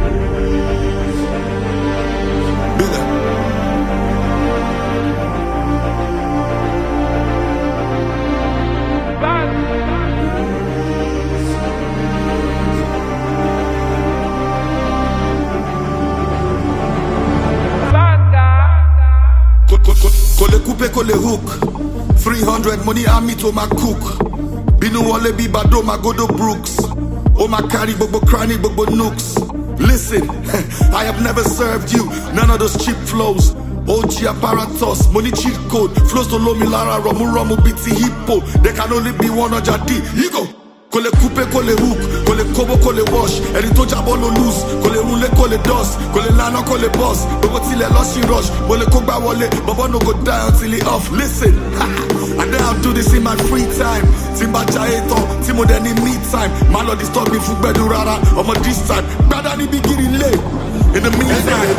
Kole coupe, kole hook 300 money army to my cook Binu wale bi bado my godo Brooks Oh my carry bobo cranny bobo nooks Listen, I have never served you none of those cheap flows OG apparatus, money cheat code Flows to low Milara, Romu biti hippo There can only be one on Jadi Ego Kole coupe, kole hook, kole kobo, kole wash Eri to jabo no loose, kole rule, kole dust Kole lana, kole boss Bobo till a lost in rush Bole kogba wale, bobo no go die until he off Listen, and then I'll do this in my free time Timba jaeto, timo den in me time Malo disturb me, fukbedu rara Omo this time, brother ni beginning late In the meantime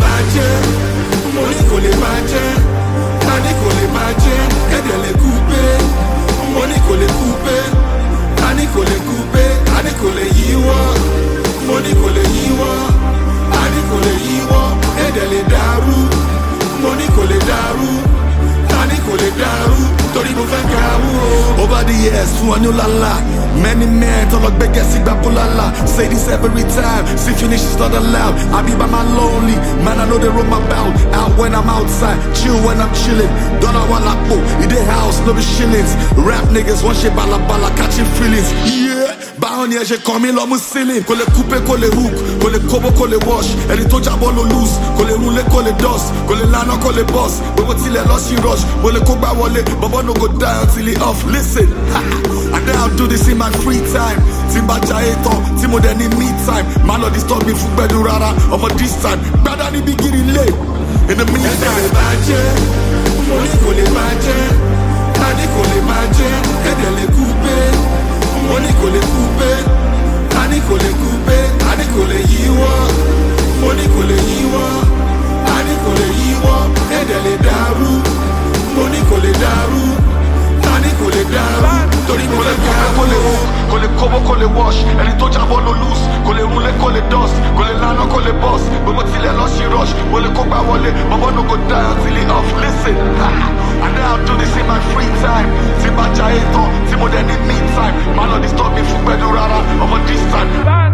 Money kole baje Tani kole baje Edele coupe Money kole coupe Ani kole coupe, ani kole yiwa Money kole yiwa Ani kole yiwa Edele daru Money kole daru Ani kole daru Tori mo fe kawu Over the years, fun anu lala Many men talk like beg sigba pulala Say this every time, see finish is not allowed I be by my lonely, man I know they roll my bout Out when I'm outside, chill when I'm chilling Dollar wala po, in the house, no be shillings Rap niggas, one shit bala bala, catching feelings Yeah, bahon ye, j'ai commis l'homme ceiling Kole coupe, kole hook, kole kobo, kole wash Eri to jabo no loose, kole rule, kole dust Kole lana, kole boss, bobo till a lost in rush Bole kogba wale, bobo no go die until he off Listen, and then I'll do this in my free time Timba jaeto, timo den in me time Malo disturb me, fukbedu rara Omo this time, brother ni beginning late In the meantime Money kole baje Tani kole baje Edele coupe Money kole coupe Tani kole coupe Ani kole yiwa Money kole yiwa Ani kole yiwa Edele daru Money kole daru Tani kole daru Tori mo le kole hook, kole kobo, kole wash Eri to jabo no loose Kole rule, kole dust Kole lana, kole boss Bobo till a lost in rush Bole kogba wale Bobo no go die until he off Listen, and then I'll do this in my free time Timba jaeto, timo den in me time Malo disturb me, fukbedu rara Omo this time